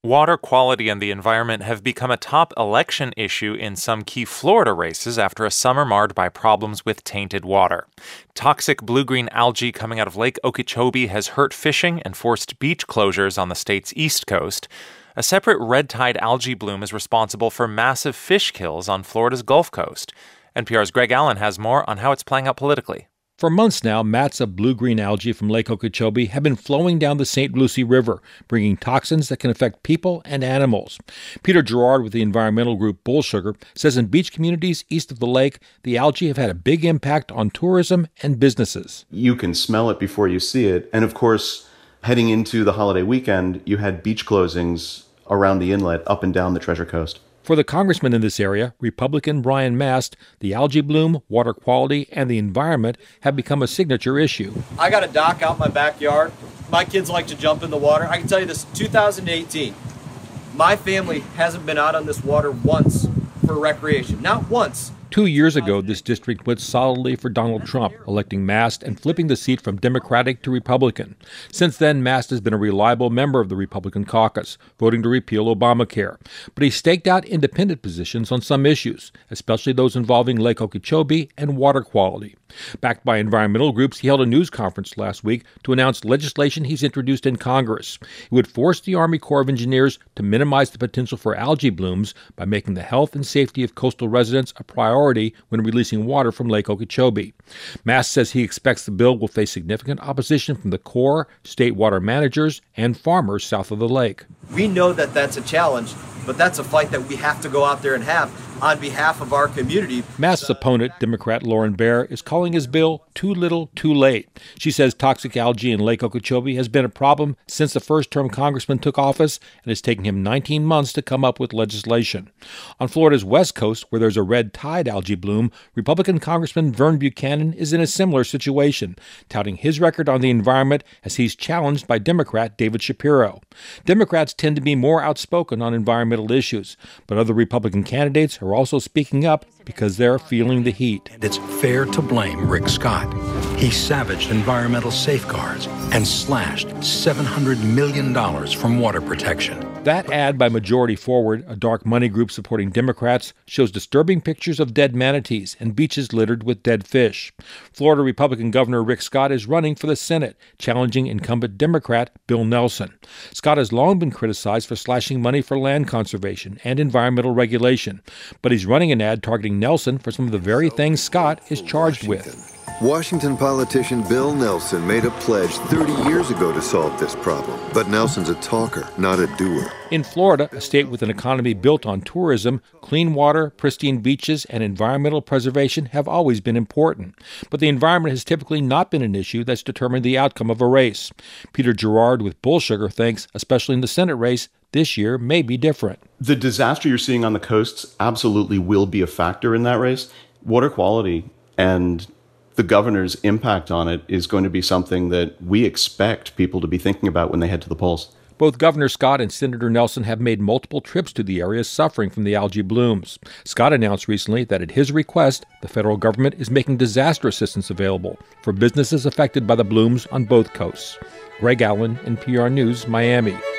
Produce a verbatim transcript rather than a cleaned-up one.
Water quality and the environment have become a top election issue in some key Florida races after a summer marred by problems with tainted water. Toxic blue-green algae coming out of Lake Okeechobee has hurt fishing and forced beach closures on the state's east coast. A separate red tide algae bloom is responsible for massive fish kills on Florida's Gulf Coast. N P R's Greg Allen has more on how it's playing out politically. For months now, mats of blue-green algae from Lake Okeechobee have been flowing down the Saint Lucie River, bringing toxins that can affect people and animals. Peter Gerard with the environmental group Bull Sugar says in beach communities east of the lake, the algae have had a big impact on tourism and businesses. You can smell it before you see it. And of course, heading into the holiday weekend, you had beach closings around the inlet up and down the Treasure Coast. For the congressman in this area, Republican Brian Mast, the algae bloom, water quality, and the environment have become a signature issue. I got a dock out in my backyard. My kids like to jump in the water. I can tell you this, two thousand eighteen, my family hasn't been out on this water once for recreation. Not once. Two years ago, this district went solidly for Donald Trump, electing Mast and flipping the seat from Democratic to Republican. Since then, Mast has been a reliable member of the Republican caucus, voting to repeal Obamacare. But he staked out independent positions on some issues, especially those involving Lake Okeechobee and water quality. Backed by environmental groups, he held a news conference last week to announce legislation he's introduced in Congress. It would force the Army Corps of Engineers to minimize the potential for algae blooms by making the health and safety of coastal residents a priority when releasing water from Lake Okeechobee. Mast says he expects the bill will face significant opposition from the Corps, state water managers, and farmers south of the lake. We know that that's a challenge, but that's a fight that we have to go out there and have on behalf of our community. Mast's opponent, Democrat Lauren Bear, is calling his bill too little, too late. She says toxic algae in Lake Okeechobee has been a problem since the first-term congressman took office, and it's taken him nineteen months to come up with legislation. On Florida's west coast, where there's a red tide algae bloom, Republican Congressman Vern Buchanan is in a similar situation, touting his record on the environment as he's challenged by Democrat David Shapiro. Democrats tend to be more outspoken on environmental issues, but other Republican candidates are also speaking up because they're feeling the heat. And it's fair to blame Rick Scott. He savaged environmental safeguards and slashed seven hundred million dollars from water protection. That ad by Majority Forward, a dark money group supporting Democrats, shows disturbing pictures of dead manatees and beaches littered with dead fish. Florida Republican Governor Rick Scott is running for the Senate, challenging incumbent Democrat Bill Nelson. Scott has long been criticized for slashing money for land conservation and environmental regulation, but he's running an ad targeting Nelson for some of the very things Scott is charged with. Washington politician Bill Nelson made a pledge thirty years ago to solve this problem. But Nelson's a talker, not a doer. In Florida, a state with an economy built on tourism, clean water, pristine beaches, and environmental preservation have always been important. But the environment has typically not been an issue that's determined the outcome of a race. Peter Gerard with Bull Sugar thinks, especially in the Senate race, this year may be different. The disaster you're seeing on the coasts absolutely will be a factor in that race. Water quality and the governor's impact on it is going to be something that we expect people to be thinking about when they head to the polls. Both Governor Scott and Senator Nelson have made multiple trips to the areas suffering from the algae blooms. Scott announced recently that at his request, the federal government is making disaster assistance available for businesses affected by the blooms on both coasts. Greg Allen, N P R News, Miami.